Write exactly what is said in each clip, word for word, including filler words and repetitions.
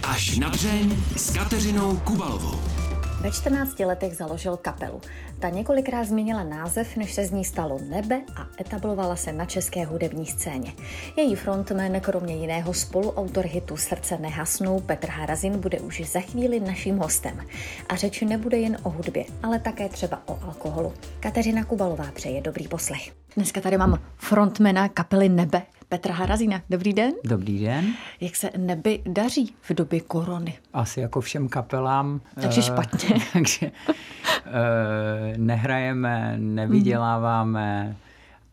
Až na dřeň s Kateřinou Kubalovou. Ve čtrnácti letech založil kapelu. Ta několikrát změnila název, než se z ní stalo Nebe a etablovala se na české hudební scéně. Její frontman, kromě jiného spoluautor hitu Srdce nehasnou, Petr Harazin, bude už za chvíli naším hostem. A řeč nebude jen o hudbě, ale také třeba o alkoholu. Kateřina Kubalová přeje dobrý poslech. Dneska tady mám frontmana kapely Nebe, Petra Harazina. Dobrý den. Dobrý den. Jak se Nebi daří v době korony? Asi jako všem kapelám. Takže špatně. takže nehrajeme, nevyděláváme, mm.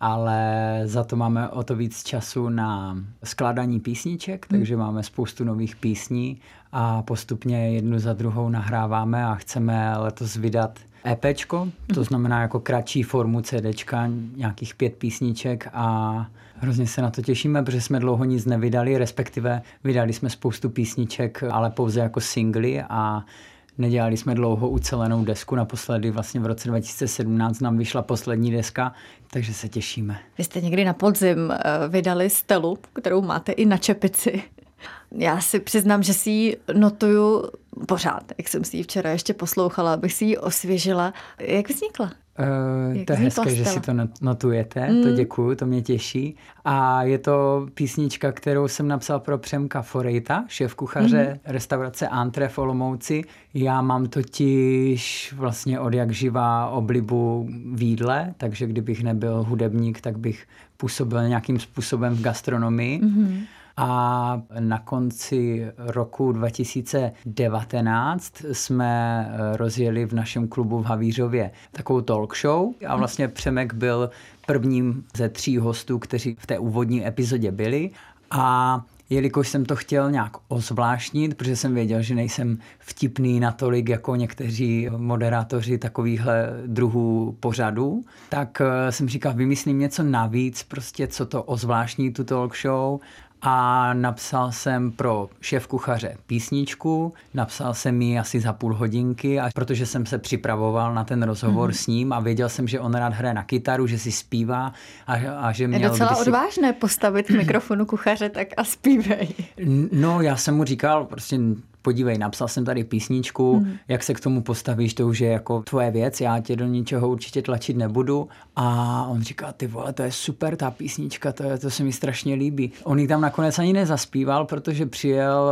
ale za to máme o to víc času na skládání písniček, mm. takže máme spoustu nových písní a postupně jednu za druhou nahráváme a chceme letos vydat EPčko, to znamená jako kratší formu CDčka, nějakých pět písniček a hrozně se na to těšíme, protože jsme dlouho nic nevydali, respektive vydali jsme spoustu písniček, ale pouze jako singly a nedělali jsme dlouho ucelenou desku. Naposledy vlastně v roce dva tisíce sedmnáct nám vyšla poslední deska, takže se těšíme. Vy jste někdy na podzim vydali Stelu, kterou máte i na čepici. Já si přiznám, že si ji notuju pořád, jak jsem si ji včera ještě poslouchala, abych si ji osvěžila. Jak vznikla? Uh, Jak to je hezké, Stela? Že si to notujete, mm. to děkuju, to mě těší. A je to písnička, kterou jsem napsal pro Přemka Forejta, šéfkuchaře mm. restaurace Antre v Olomouci. Já mám totiž vlastně od jak živá oblibu v jídle, takže kdybych nebyl hudebník, tak bych působil nějakým způsobem v gastronomii. Mm. A na konci roku dva tisíce devatenáct jsme rozjeli v našem klubu v Havířově takovou talk show a vlastně Přemek byl prvním ze tří hostů, kteří v té úvodní epizodě byli a jelikož jsem to chtěl nějak ozvláštnit, protože jsem věděl, že nejsem vtipný natolik jako někteří moderátoři takovýchhle druhů pořadů, tak jsem říkal, vymyslím něco navíc, prostě co to ozvláštní tu talk show. A napsal jsem pro šéfkuchaře písničku, napsal jsem ji asi za půl hodinky, a protože jsem se připravoval na ten rozhovor mm. s ním a věděl jsem, že on rád hraje na kytaru, že si zpívá a, a že měl... Je docela kdysi... odvážné postavit mikrofonu kuchaře, tak a zpívej. No, já jsem mu říkal, prostě podívej, napsal jsem tady písničku, mm. jak se k tomu postavíš, to už je jako tvoje věc, já tě do ničeho určitě tlačit nebudu. A on říká, ty vole, to je super ta písnička, to, je, to se mi strašně líbí. On ji tam nakonec ani nezaspíval, protože přijel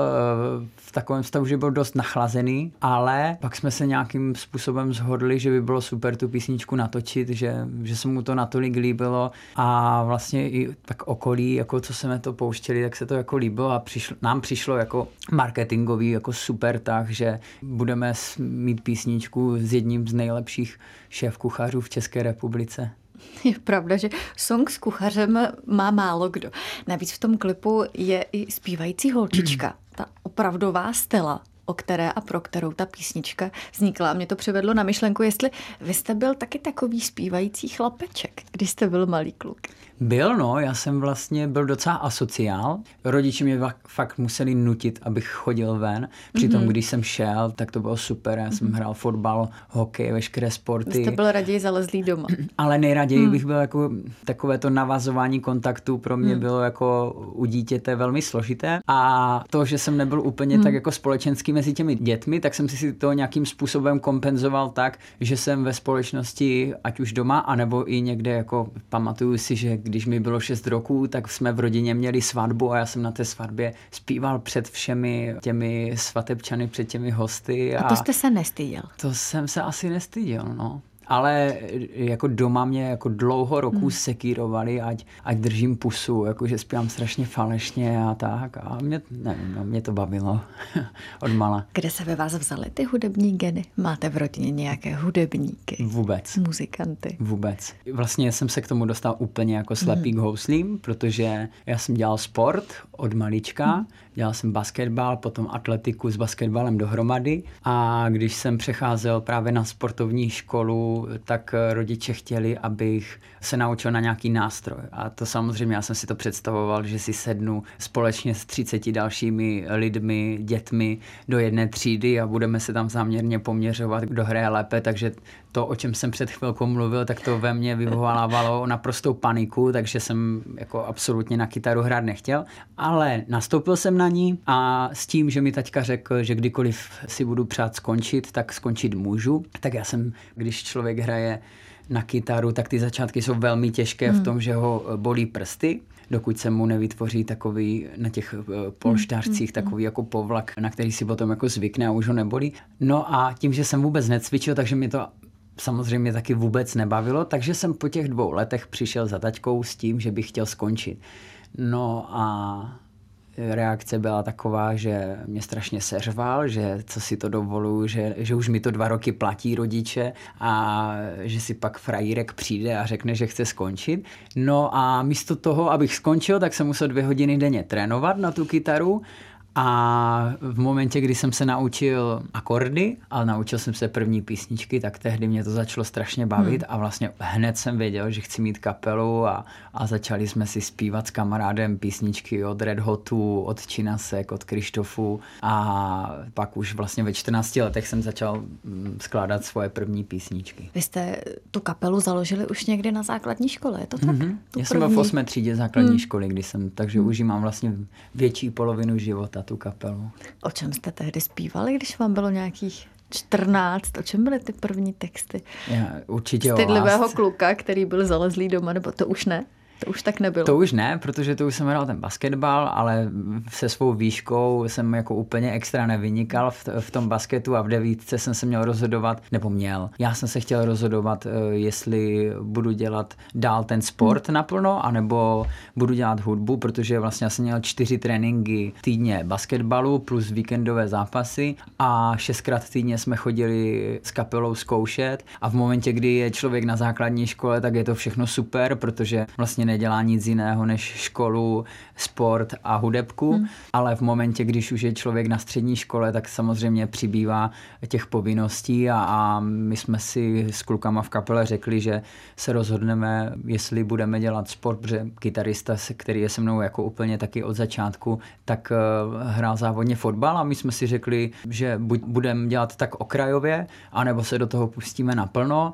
v takovém stavu, že byl dost nachlazený, ale pak jsme se nějakým způsobem shodli, že by bylo super tu písničku natočit, že, že se mu to natolik líbilo a vlastně i tak okolí, jako co jsme to pouštěli, tak se to jako líbilo a přišlo, nám přišlo jako marketingový jako super tak, že budeme mít písničku s jedním z nejlepších šéfkuchařů v České republice. Je pravda, že song s kuchařem má málo kdo. Navíc v tom klipu je i zpívající holčička, ta opravdová Stela, o které a pro kterou ta písnička vznikla. A mě to přivedlo na myšlenku, jestli vy jste byl taky takový zpívající chlapeček, když jste byl malý kluk. Byl, no, já jsem vlastně byl docela asociál. Rodiče mě fakt museli nutit, abych chodil ven. Přitom, mm-hmm. když jsem šel, tak to bylo super. Já jsem mm-hmm. hrál fotbal, hokej, veškeré sporty. Vy jste byl raději zalezlý doma. Ale nejraději mm. bych byl jako takové to navazování kontaktů pro mě mm. bylo jako u dítěte velmi složité. A to, že jsem nebyl úplně mm. tak jako společenský mezi těmi dětmi, tak jsem si to nějakým způsobem kompenzoval tak, že jsem ve společnosti, ať už doma, anebo i někde, jako pamatuju si, že když mi bylo šest roků, tak jsme v rodině měli svatbu a já jsem na té svatbě zpíval před všemi těmi svatebčany, před těmi hosty. A, a to jste se nestyděl? To jsem se asi nestyděl, no. Ale jako doma mě jako dlouho roků hmm. sekírovali, ať, ať držím pusu, jakože zpívám strašně falešně a tak. A mě, nevím, no, mě to bavilo od mala. Kde se ve vás vzaly ty hudební geny? Máte v rodině nějaké hudebníky? Vůbec. Muzikanty? Vůbec. Vlastně jsem se k tomu dostal úplně jako slepý hmm. k houslím, protože já jsem dělal sport od malička. Hmm. Dělal jsem basketbal, potom atletiku s basketbalem dohromady. A když jsem přecházel právě na sportovní školu, tak rodiče chtěli, abych se naučil na nějaký nástroj. A to samozřejmě, já jsem si to představoval, že si sednu společně s třiceti dalšími lidmi, dětmi do jedné třídy a budeme se tam záměrně poměřovat, kdo hraje lépe, takže to, o čem jsem před chvilkou mluvil, tak to ve mně vyvolávalo naprostou paniku, takže jsem jako absolutně na kytaru hrát nechtěl, ale nastoupil jsem na ní a s tím, že mi taťka řekl, že kdykoliv si budu přát skončit, tak skončit můžu, tak já jsem, když člověk hraje na kytaru, tak ty začátky jsou velmi těžké v tom, že ho bolí prsty, dokud se mu nevytvoří takový na těch polštářcích takový jako povlak, na který si potom jako zvykne a už ho nebolí. No a tím, že jsem vůbec necvičil, takže mi to samozřejmě taky vůbec nebavilo, takže jsem po těch dvou letech přišel za taťkou s tím, že bych chtěl skončit. No a reakce byla taková, že mě strašně seřval, že co si to dovoluju, že, že už mi to dva roky platí rodiče a že si pak frajírek přijde a řekne, že chce skončit. No a místo toho, abych skončil, tak jsem musel dvě hodiny denně trénovat na tu kytaru. A v momentě, kdy jsem se naučil akordy a naučil jsem se první písničky, tak tehdy mě to začalo strašně bavit hmm. a vlastně hned jsem věděl, že chci mít kapelu a, a začali jsme si zpívat s kamarádem písničky od Red Hotu, od Činasek, od Krištofu a pak už vlastně ve čtrnácti letech jsem začal skládat svoje první písničky. Vy jste tu kapelu založili už někdy na základní škole, je to tak? Mm-hmm. Já jsem byl v osmé třídě základní hmm. školy, kdy jsem, takže hmm. už ji mám vlastně větší polovinu života. Tu kapelu. O čem jste tehdy zpívali, když vám bylo nějakých čtrnáct? O čem byly ty první texty? Já, určitě Stydlivého kluka, který byl zalezlý doma, nebo to už ne? To už tak nebylo. To už ne, protože to už jsem hrál ten basketbal, ale se svou výškou jsem jako úplně extra nevynikal v, v tom basketu a v devítce jsem se měl rozhodovat, nebo měl. Já jsem se chtěl rozhodovat, jestli budu dělat dál ten sport hmm. naplno, anebo budu dělat hudbu, protože vlastně já jsem měl čtyři tréninky týdně basketbalu plus víkendové zápasy a šestkrát týdně jsme chodili s kapelou zkoušet a v momentě, kdy je člověk na základní škole, tak je to všechno super, protože vlastně nedělá nic jiného než školu, sport a hudebku, hmm. ale v momentě, když už je člověk na střední škole, tak samozřejmě přibývá těch povinností a, a my jsme si s klukama v kapele řekli, že se rozhodneme, jestli budeme dělat sport, protože kytarista, který je se mnou jako úplně taky od začátku, tak uh, hrál závodně fotbal a my jsme si řekli, že buď budeme dělat tak okrajově, anebo se do toho pustíme naplno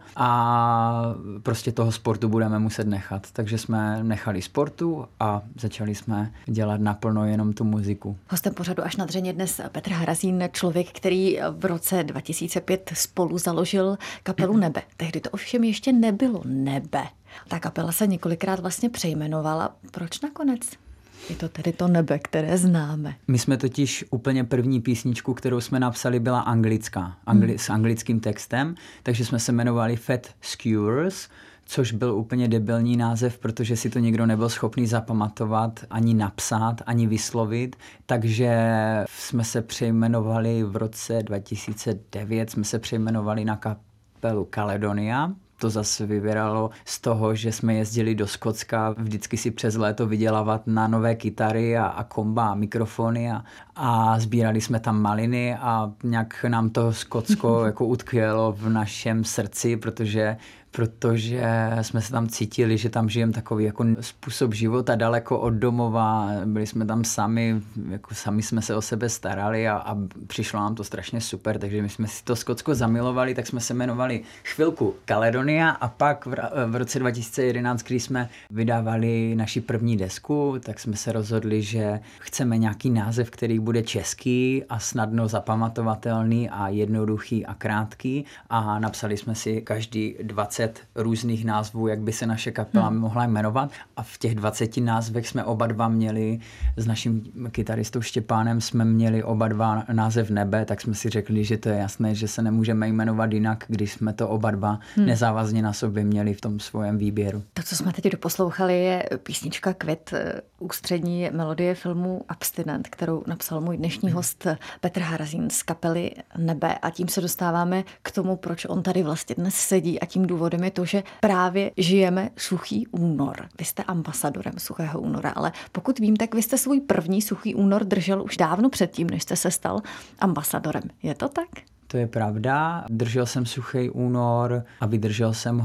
a prostě toho sportu budeme muset nechat. Takže jsme nechali sportu a začali jsme dělat naplno jenom tu muziku. Hostem pořadu Až na dřeň je dnes Petr Harazín, člověk, který v roce dva tisíce pět spolu založil kapelu Nebe. Tehdy to ovšem ještě nebylo Nebe. Ta kapela se několikrát vlastně přejmenovala. Proč nakonec? Je to tedy to Nebe, které známe. My jsme totiž úplně první písničku, kterou jsme napsali, byla anglická, angli- hmm. s anglickým textem, takže jsme se jmenovali Fat Skewers, což byl úplně debilní název, protože si to nikdo nebyl schopný zapamatovat, ani napsat, ani vyslovit. Takže jsme se přejmenovali v roce dva tisíce devět, jsme se přejmenovali na kapelu Caledonia. To zase vyvěralo z toho, že jsme jezdili do Skotska vždycky si přes léto vydělávat na nové kytary a, a komba a mikrofony a, a sbírali jsme tam maliny a nějak nám to Skotsko jako utkvělo v našem srdci, protože protože jsme se tam cítili, že tam žijeme takový jako způsob života daleko od domova, byli jsme tam sami, jako sami jsme se o sebe starali a, a přišlo nám to strašně super, takže my jsme si to Skotsko zamilovali, tak jsme se jmenovali chvilku Caledonia a pak v, v roce dva tisíce jedenáct, když jsme vydávali naši první desku, tak jsme se rozhodli, že chceme nějaký název, který bude český a snadno zapamatovatelný a jednoduchý a krátký a napsali jsme si každý dvacet různých názvů, jak by se naše kapela hmm. mohla jmenovat a v těch dvaceti názvech jsme oba dva měli, s naším kytaristou Štěpánem jsme měli oba dva název Nebe, tak jsme si řekli, že to je jasné, že se nemůžeme jmenovat jinak, když jsme to oba dva hmm. nezávazně na sobě měli v tom svém výběru. To, co jsme teď doposlouchali, je písnička Květ, ústřední melodie filmu Abstinent, kterou napsal můj dnešní host Petr Harazín z kapely Nebe a tím se dostáváme k tomu, proč on tady vlastně dnes sedí a tím důvodem je to, že právě žijeme suchý únor. Vy jste ambasadorem suchého února, ale pokud vím, tak vy jste svůj první suchý únor držel už dávno předtím, než jste se stal ambasadorem. Je to tak? To je pravda. Držel jsem suchý únor a vydržel jsem ho.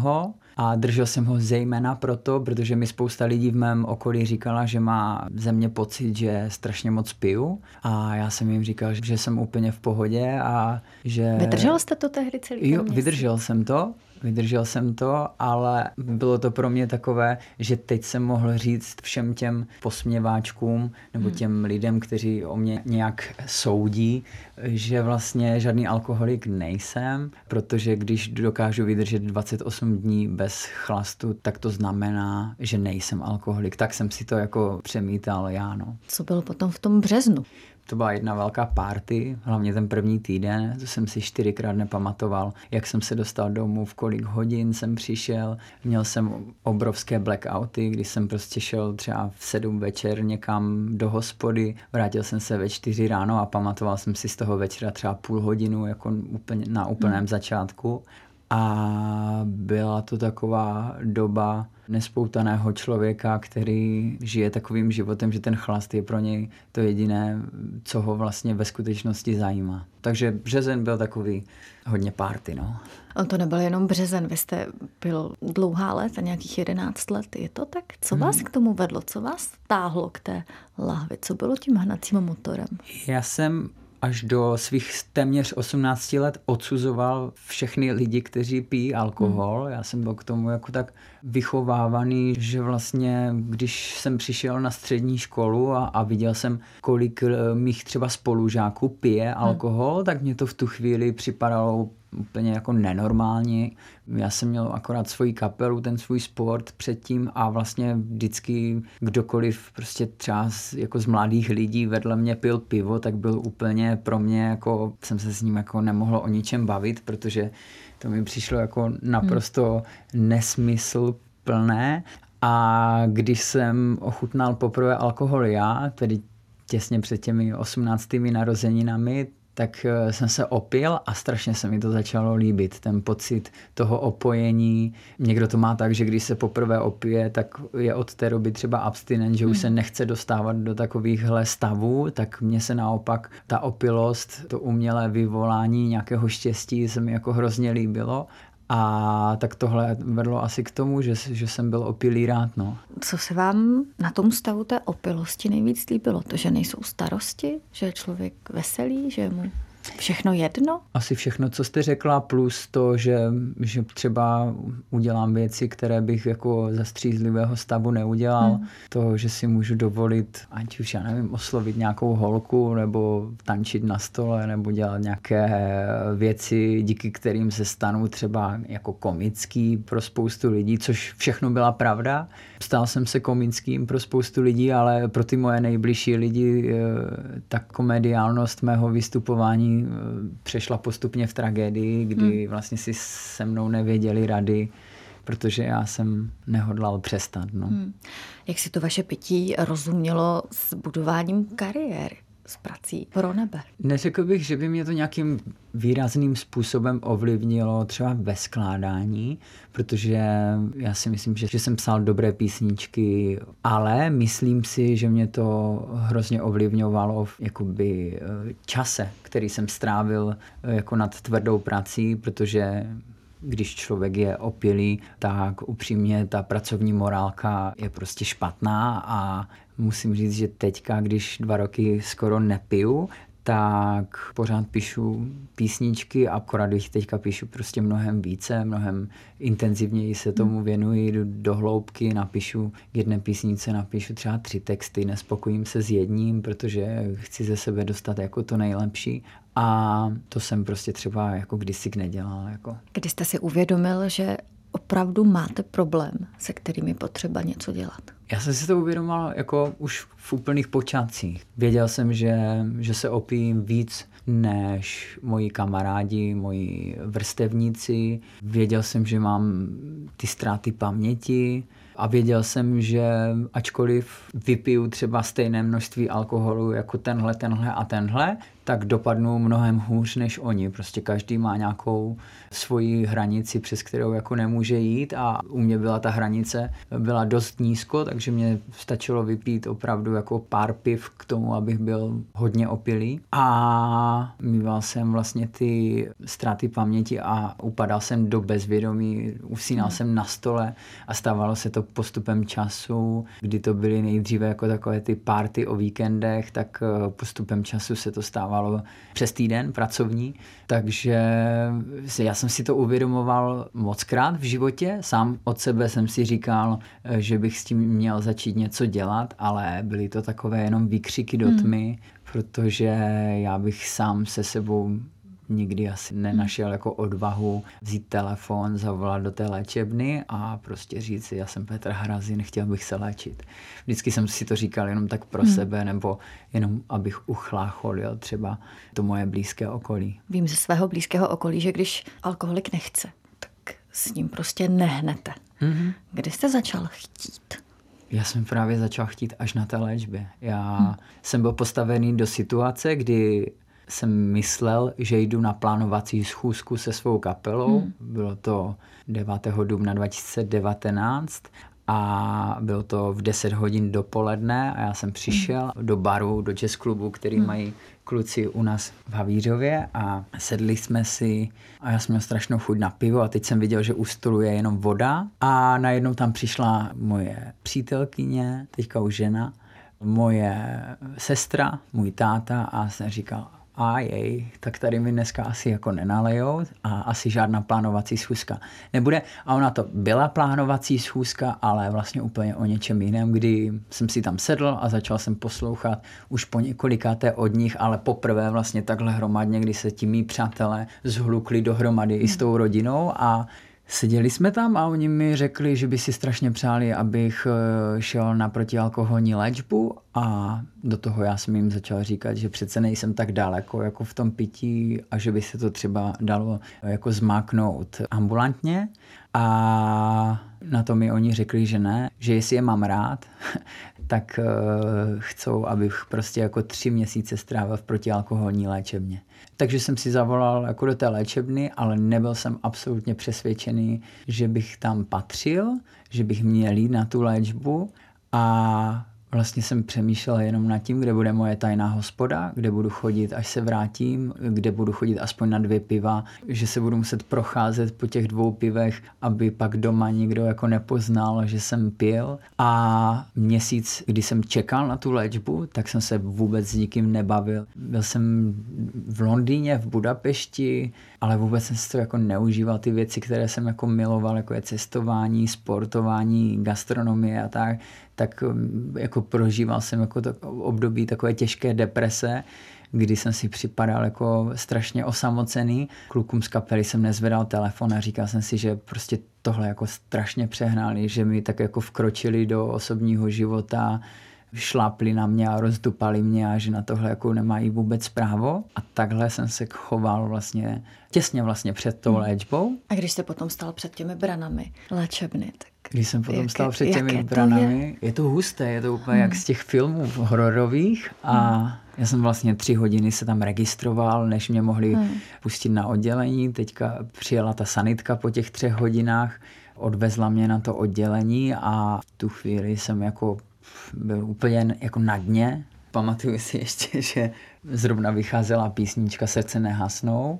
a držel jsem ho zejména proto, protože mi spousta lidí v mém okolí říkala, že má ze mě pocit, že strašně moc piju a já jsem jim říkal, že jsem úplně v pohodě a že... Vydržel jste to tehdy celý Jo, vydržel jsem to. Vydržel jsem to, ale bylo to pro mě takové, že teď jsem mohl říct všem těm posměváčkům nebo těm lidem, kteří o mě nějak soudí, že vlastně žádný alkoholik nejsem, protože když dokážu vydržet dvacet osm dní bez chlastu, tak to znamená, že nejsem alkoholik. Tak jsem si to jako přemítal já, no. Co bylo potom v tom březnu? To byla jedna velká party, hlavně ten první týden, to jsem si čtyřikrát nepamatoval, jak jsem se dostal domů, v kolik hodin jsem přišel. Měl jsem obrovské blackouty, když jsem prostě šel třeba v sedm večer někam do hospody, vrátil jsem se ve čtyři ráno a pamatoval jsem si z toho večera třeba půl hodinu jako úplně, na úplném hmm. začátku. A byla to taková doba nespoutaného člověka, který žije takovým životem, že ten chlast je pro něj to jediné, co ho vlastně ve skutečnosti zajímá. Takže březen byl takový hodně party, no. On to nebyl jenom březen, vy jste byl dlouhá léta, nějakých jedenáct let, je to tak? Co vás hmm. k tomu vedlo? Co vás táhlo k té lahvi? Co bylo tím hnacím motorem? Já jsem až do svých téměř osmnácti let odsuzoval všechny lidi, kteří pijí alkohol. Hmm. Já jsem byl k tomu jako tak vychovávaný, že vlastně, když jsem přišel na střední školu a, a viděl jsem, kolik mých třeba spolužáků pije alkohol, hmm. tak mě to v tu chvíli připadalo úplně jako nenormální. Já jsem měl akorát svoji kapelu, ten svůj sport předtím a vlastně vždycky kdokoliv prostě třeba z, jako z mladých lidí vedle mě pil pivo, tak byl úplně pro mě jako, jsem se s ním jako nemohl o ničem bavit, protože to mi přišlo jako naprosto hmm. nesmysl plné. A když jsem ochutnal poprvé alkohol já, tedy těsně před těmi osmnáctými narozeninami, tak jsem se opil a strašně se mi to začalo líbit. Ten pocit toho opojení. Někdo to má tak, že když se poprvé opije, tak je od té doby třeba abstinent, že už se nechce dostávat do takovýchhle stavů, tak mně se naopak ta opilost, to umělé vyvolání nějakého štěstí se mi jako hrozně líbilo. A tak tohle vedlo asi k tomu, že, že jsem byl opilý rád. No. Co se vám na tom stavu té opilosti nejvíc líbilo? To, že nejsou starosti? Že je člověk veselý? Že je mu všechno jedno? Asi všechno, co jste řekla, plus to, že, že třeba udělám věci, které bych jako za střízlivého stavu neudělal. Hmm. To, že si můžu dovolit, ať už já nevím, oslovit nějakou holku, nebo tančit na stole, nebo dělat nějaké věci, díky kterým se stanu třeba jako komický pro spoustu lidí, což všechno byla pravda. Stal jsem se komickým pro spoustu lidí, ale pro ty moje nejbližší lidi ta komediálnost mého vystupování přešla postupně v tragédii, kdy vlastně si se mnou nevěděli rady, protože já jsem nehodlal přestat. No. Hmm. Jak si to vaše pití rozumělo s budováním kariéry, s prací pro nebe? Neřekl bych, že by mě to nějakým výrazným způsobem ovlivnilo třeba ve skládání, protože já si myslím, že, že jsem psal dobré písničky, ale myslím si, že mě to hrozně ovlivňovalo v jakoby čase, který jsem strávil jako nad tvrdou prací, protože když člověk je opilý, tak upřímně ta pracovní morálka je prostě špatná a musím říct, že teďka, když dva roky skoro nepiju, tak pořád píšu písničky a akorát když teďka píšu prostě mnohem více, mnohem intenzivněji se tomu věnuji, jdu do hloubky, napíšu k jedné písnice, napíšu třeba tři texty, nespokojím se s jedním, protože chci ze sebe dostat jako to nejlepší. A to jsem prostě třeba jako kdysi nedělal. Jako. Kdy jste si uvědomil, že opravdu máte problém, se kterým je potřeba něco dělat? Já jsem si to uvědomoval jako už v úplných počátcích. Věděl jsem, že, že se opijím víc než moji kamarádi, moji vrstevníci. Věděl jsem, že mám ty ztráty paměti A věděl jsem, že ačkoliv vypiju třeba stejné množství alkoholu jako tenhle, tenhle a tenhle, tak dopadnou mnohem hůř než oni. Prostě každý má nějakou svoji hranici, přes kterou jako nemůže jít a u mě byla ta hranice byla dost nízko, takže mě stačilo vypít opravdu jako pár piv k tomu, abych byl hodně opilý. A mýval jsem vlastně ty ztráty paměti a upadal jsem do bezvědomí, usínal hmm. jsem na stole a stávalo se to postupem času, kdy to byly nejdříve jako takové ty party o víkendech, tak postupem času se to stávalo přes týden pracovní, takže já jsem si to uvědomoval mockrát v životě, sám od sebe jsem si říkal, že bych s tím měl začít něco dělat, ale byly to takové jenom výkřiky do tmy, hmm. protože já bych sám se sebou nikdy asi nenašel jako odvahu vzít telefon, zavolat do té léčebny a prostě říct si, já jsem Petr Harazin, chtěl bych se léčit. Vždycky jsem si to říkal jenom tak pro hmm. sebe, nebo jenom abych uchlácholil třeba to moje blízké okolí. Vím ze svého blízkého okolí, že když alkoholik nechce, tak s ním prostě nehnete. Hmm. Kdy jste začal chtít? Já jsem právě začal chtít až na té léčbě. Já hmm. jsem byl postavený do situace, kdy jsem myslel, že jdu na plánovací schůzku se svou kapelou. Hmm. Bylo to devátého dubna dva tisíce devatenáct a bylo to v deset hodin dopoledne a já jsem přišel hmm. do baru, do jazz klubu, který hmm. mají kluci u nás v Havířově a sedli jsme si a já jsem měl strašnou chuť na pivo a teď jsem viděl, že u stolu je jenom voda a najednou tam přišla moje přítelkyně, teďka už žena, moje sestra, můj táta a jsem říkal, a jej, tak tady mi dneska asi jako nenalejou a asi žádná plánovací schůzka nebude. A ona to byla plánovací schůzka, ale vlastně úplně o něčem jiném, kdy jsem si tam sedl a začal jsem poslouchat už po několikáté od nich, ale poprvé vlastně takhle hromadně, kdy se ti mý přátelé zhlukli dohromady hmm. i s tou rodinou a seděli jsme tam a oni mi řekli, že by si strašně přáli, abych šel na protialkoholní léčbu a do toho já jsem jim začal říkat, že přece nejsem tak daleko jako v tom pití a že by se to třeba dalo jako zmáknout ambulantně a na to mi oni řekli, že ne, že jestli je mám rád, tak uh, chcou, abych prostě jako tři měsíce strávil v protialkoholní léčebně. Takže jsem si zavolal jako do té léčebny, ale nebyl jsem absolutně přesvědčený, že bych tam patřil, že bych měl jít na tu léčbu a vlastně jsem přemýšlel jenom nad tím, kde bude moje tajná hospoda, kde budu chodit, až se vrátím, kde budu chodit aspoň na dvě piva, že se budu muset procházet po těch dvou pivech, aby pak doma nikdo jako nepoznal, že jsem pil. A měsíc, kdy jsem čekal na tu léčbu, tak jsem se vůbec s nikým nebavil. Byl jsem v Londýně, v Budapešti, ale vůbec jsem si to jako neužíval, ty věci, které jsem jako miloval, jako je cestování, sportování, gastronomie a tak, tak jako prožíval jsem jako to období takové těžké deprese, kdy jsem si připadal jako strašně osamocený. Klukům z kapely jsem nezvedal telefon a říkal jsem si, že prostě tohle jako strašně přehnali, že mi tak jako vkročili do osobního života, šlápli na mě a rozdupali mě a že na tohle jako nemají vůbec právo. A takhle jsem se choval vlastně těsně vlastně před tou léčbou. A když jste potom stal před těmi branami léčebny, tak Když jsem potom jak, stal před těmi branami, je? je to husté, je to úplně hmm. jak z těch filmů hororových a hmm. já jsem vlastně tři hodiny se tam registroval, než mě mohli hmm. pustit na oddělení. Teďka přijela ta sanitka po těch třech hodinách, odvezla mě na to oddělení a v tu chvíli jsem jako byl úplně jako na dně. Pamatuju si ještě, že zrovna vycházela písnička Srdce nehasnou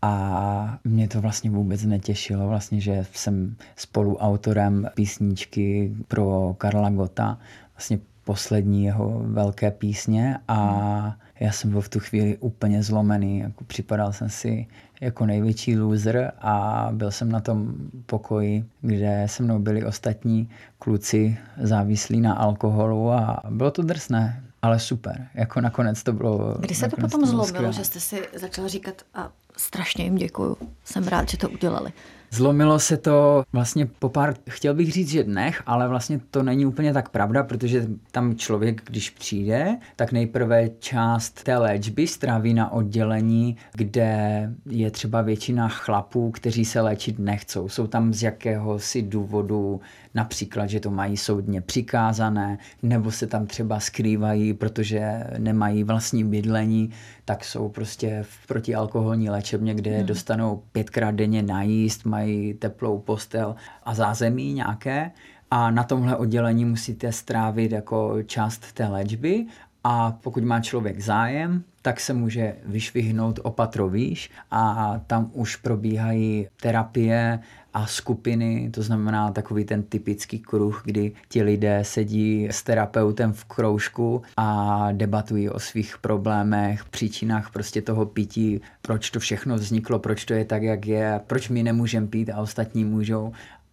a mě to vlastně vůbec netěšilo, vlastně, že jsem spoluautorem písničky pro Karla Gotta, vlastně poslední jeho velké písně a já jsem byl v tu chvíli úplně zlomený, jako připadal jsem si jako největší loser a byl jsem na tom pokoji, kde se mnou byli ostatní kluci závislí na alkoholu a bylo to drsné, ale super, jako nakonec to bylo... Kdy se to potom zlomilo, skvělé. Že jste si začal říkat a strašně jim děkuju, jsem rád, že to udělali? Zlomilo se to vlastně po pár, chtěl bych říct, že dnech, ale vlastně to není úplně tak pravda, protože tam člověk, když přijde, tak nejprve část té léčby stráví na oddělení, kde je třeba většina chlapů, kteří se léčit nechcou. Jsou tam z jakéhosi důvodu, například, že to mají soudně přikázané, nebo se tam třeba skrývají, protože nemají vlastní bydlení, tak jsou prostě v protialkoholní léčebně, kde hmm. dostanou pětkrát denně najíst, mají teplou postel a zázemí nějaké. A na tomhle oddělení musíte strávit jako část té léčby. A pokud má člověk zájem, tak se může vyšvihnout o patro výš a tam už probíhají terapie a skupiny, to znamená takový ten typický kruh, kdy ti lidé sedí s terapeutem v kroužku a debatují o svých problémech, příčinách prostě toho pití, proč to všechno vzniklo, proč to je tak, jak je, proč my nemůžeme pít a ostatní můžou.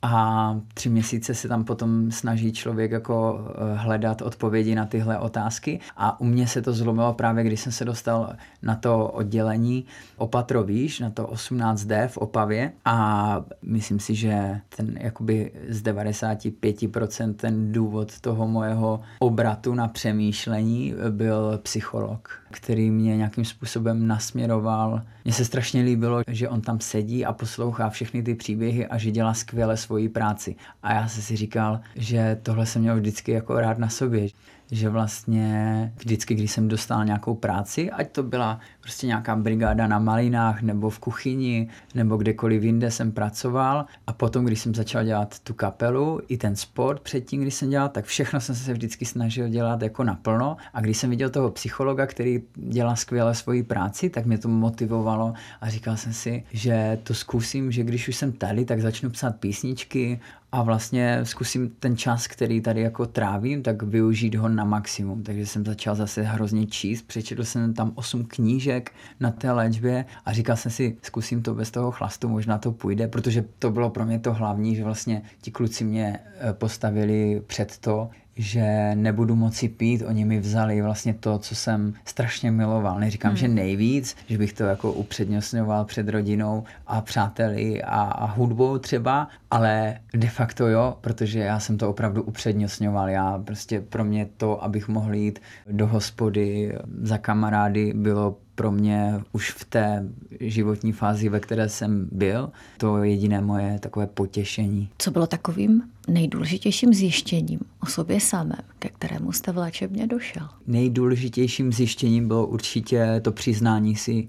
A tři měsíce se tam potom snaží člověk jako hledat odpovědi na tyhle otázky. A u mě se to zlomilo právě, když jsem se dostal na to oddělení o patro výš, na to osmnáct dé v Opavě. A myslím si, že ten jakoby z devadesát pět procent ten důvod toho mojeho obratu na přemýšlení byl psycholog, který mě nějakým způsobem nasměroval. Mně se strašně líbilo, že on tam sedí a poslouchá všechny ty příběhy a že dělá skvěle svoji práci. A já jsem si říkal, že tohle jsem měl vždycky jako rád na sobě. Že vlastně vždycky, když jsem dostal nějakou práci, ať to byla prostě nějaká brigáda na malinách, nebo v kuchyni, nebo kdekoliv jinde jsem pracoval. A potom, když jsem začal dělat tu kapelu, i ten sport předtím, když jsem dělal, tak všechno jsem se vždycky snažil dělat jako naplno. A když jsem viděl toho psychologa, který dělá skvěle svoji práci, tak mě to motivovalo a říkal jsem si, že to zkusím, že když už jsem tady, tak začnu psát písničky a vlastně zkusím ten čas, který tady jako trávím, tak využít ho na maximum. Takže jsem začal zase hrozně číst, přečetl jsem tam osm knížek na té léčbě a říkal jsem si, zkusím to bez toho chlastu, možná to půjde, protože to bylo pro mě to hlavní, že vlastně ti kluci mě postavili před to, že nebudu moci pít, oni mi vzali vlastně to, co jsem strašně miloval. Neříkám, hmm. že nejvíc, že bych to jako upřednostňoval před rodinou a přáteli a, a hudbou třeba, ale de facto jo, protože já jsem to opravdu upřednostňoval. Já prostě pro mě to, abych mohl jít do hospody za kamarády, bylo pro mě už v té životní fázi, ve které jsem byl, to jediné moje takové potěšení. Co bylo takovým nejdůležitějším zjištěním o sobě samém, ke kterému jste v léčebně došel? Nejdůležitějším zjištěním bylo určitě to přiznání si,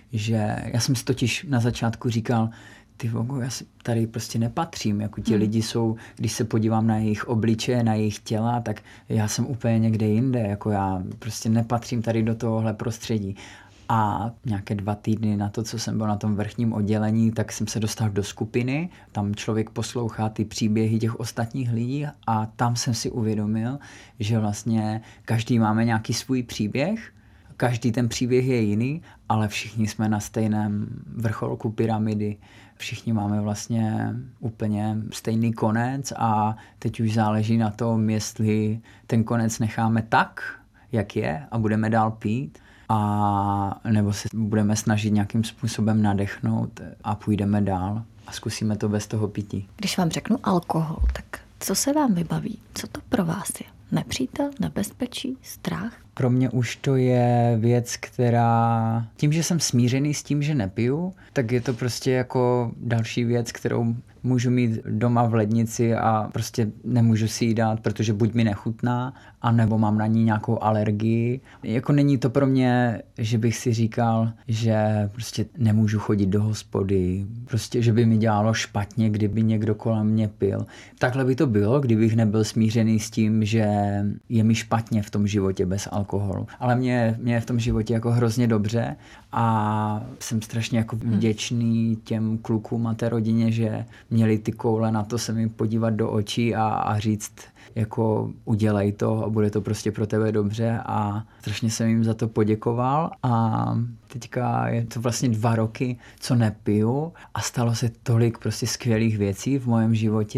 že já jsem si totiž na začátku říkal, ty vogo, já si tady prostě nepatřím, jako ti hmm. lidi jsou, když se podívám na jejich obličeje, na jejich těla, tak já jsem úplně někde jinde, jako já prostě nepatřím tady do tohohle prostředí. A nějaké dva týdny na to, co jsem byl na tom vrchním oddělení, tak jsem se dostal do skupiny. Tam člověk poslouchá ty příběhy těch ostatních lidí a tam jsem si uvědomil, že vlastně každý máme nějaký svůj příběh, každý ten příběh je jiný, ale všichni jsme na stejném vrcholku pyramidy. Všichni máme vlastně úplně stejný konec a teď už záleží na tom, jestli ten konec necháme tak, jak je a budeme dál pít, a nebo se budeme snažit nějakým způsobem nadechnout a půjdeme dál a zkusíme to bez toho pití. Když vám řeknu alkohol, tak co se vám vybaví? Co to pro vás je? Nepřítel, nebezpečí, strach? Pro mě už to je věc, která tím, že jsem smířený s tím, že nepiju, tak je to prostě jako další věc, kterou můžu mít doma v lednici a prostě nemůžu si ji dát, protože buď mi nechutná, anebo mám na ní nějakou alergii. Jako není to pro mě, že bych si říkal, že prostě nemůžu chodit do hospody, prostě, že by mi dělalo špatně, kdyby někdo kolem mě pil. Takhle by to bylo, kdybych nebyl smířený s tím, že je mi špatně v tom životě bez alkoholu. Ale mě, mě je v tom životě jako hrozně dobře a jsem strašně jako vděčný těm klukům a té rodině, že měli ty koule na to se mi podívat do očí a, a říct, jako udělej to a bude to prostě pro tebe dobře a strašně jsem jim za to poděkoval a teďka je to vlastně dva roky, co nepiju a stalo se tolik prostě skvělých věcí v mém životě,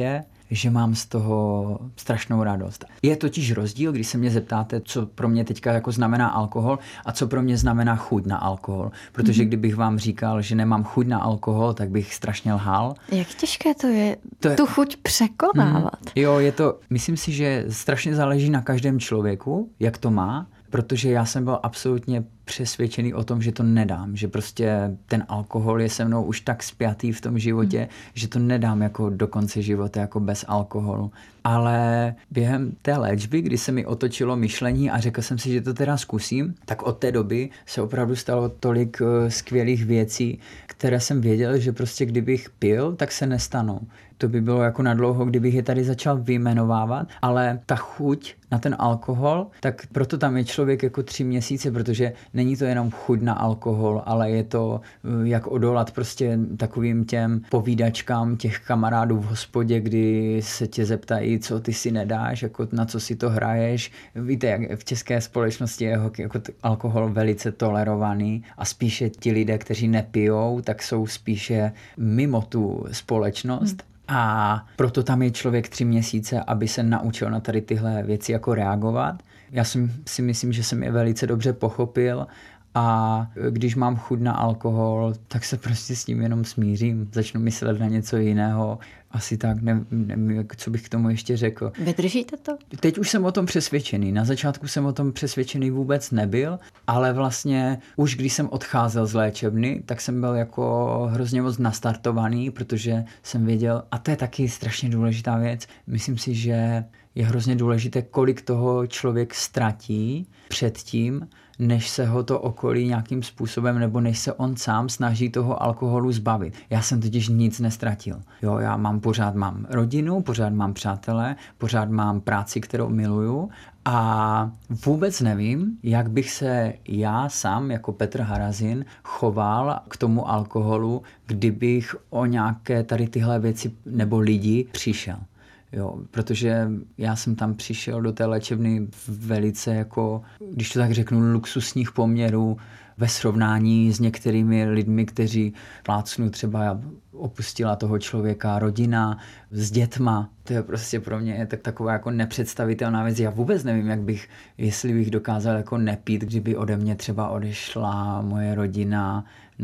že mám z toho strašnou radost. Je totiž rozdíl, když se mě zeptáte, co pro mě teďka jako znamená alkohol a co pro mě znamená chuť na alkohol. Protože mm-hmm. kdybych vám říkal, že nemám chuť na alkohol, tak bych strašně lhal. Jak těžké to je, to je... tu chuť překonávat? Mm, jo, je to, myslím si, že strašně záleží na každém člověku, jak to má, protože já jsem byl absolutně přesvědčený o tom, že to nedám, že prostě ten alkohol je se mnou už tak spjatý v tom životě, mm. že to nedám jako do konce života, jako bez alkoholu. Ale během té léčby, kdy se mi otočilo myšlení a řekl jsem si, že to teda zkusím, tak od té doby se opravdu stalo tolik skvělých věcí, které jsem věděl, že prostě kdybych pil, tak se nestanou. To by bylo jako nadlouho, kdybych je tady začal vyjmenovávat, ale ta chuť na ten alkohol, tak proto tam je člověk jako tři měsíce, protože není to jenom chuť na alkohol, ale je to, jak odolat prostě takovým těm povídačkám těch kamarádů v hospodě, kdy se tě zeptají, co ty si nedáš, jako na co si to hraješ. Víte, jak v české společnosti je jako alkohol velice tolerovaný a spíše ti lidé, kteří nepijou, tak jsou spíše mimo tu společnost. Hmm. A proto tam je člověk tři měsíce, aby se naučil na tady tyhle věci jako reagovat. Já si, si myslím, že jsem je velice dobře pochopil a když mám chuť na alkohol, tak se prostě s ním jenom smířím. Začnu myslet na něco jiného. Asi tak, nevím, co bych k tomu ještě řekl. Vydržíte to? Teď už jsem o tom přesvědčený. Na začátku jsem o tom přesvědčený vůbec nebyl, ale vlastně už když jsem odcházel z léčebny, tak jsem byl jako hrozně moc nastartovaný, protože jsem věděl, a to je taky strašně důležitá věc, myslím si, že je hrozně důležité, kolik toho člověk ztratí předtím, než se ho to okolí nějakým způsobem, nebo než se on sám snaží toho alkoholu zbavit. Já jsem totiž nic nestratil. Jo, já mám pořád mám rodinu, pořád mám přátelé, pořád mám práci, kterou miluju a vůbec nevím, jak bych se já sám jako Petr Harazin choval k tomu alkoholu, kdybych o nějaké tady tyhle věci nebo lidi přišel. Jo, protože já jsem tam přišel do té léčebny velice jako, když to tak řeknu, luxusních poměrů ve srovnání s některými lidmi, kteří plácnu třeba opustila toho člověka rodina s dětma. To je prostě pro mě tak taková jako nepředstavitelná věc. Já vůbec nevím, jak bych, jestli bych dokázal jako nepít, kdyby ode mě třeba odešla moje rodina,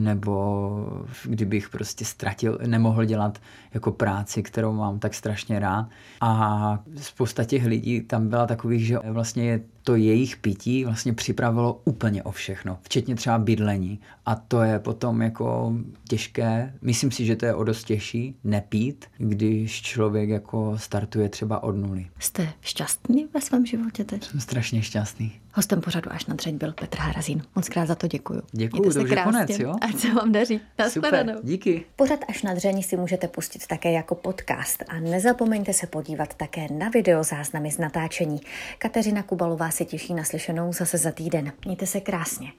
nebo kdybych prostě ztratil, nemohl dělat jako práci, kterou mám tak strašně rád. A spousta těch lidí tam byla takových, že vlastně je to jejich pití vlastně připravilo úplně o všechno, včetně třeba bydlení. A to je potom jako těžké. Myslím si, že to je o dost těžší nepít, když člověk jako startuje třeba od nuly. Jste šťastný ve svém životě teď? Jsem strašně šťastný. Hostem pořadu Až na dřeň byl Petr Harazin. Moc krát za to děkuju. Děkuju, to už je konec, jo? Ať se vám daří. Super, díky. Pořad Až na dřeň si můžete pustit také jako podcast a nezapomeňte se podívat také na videozáznamy z natáčení. Kateřina Kubalová se těší na slyšenou zase za týden. Mějte se krásně.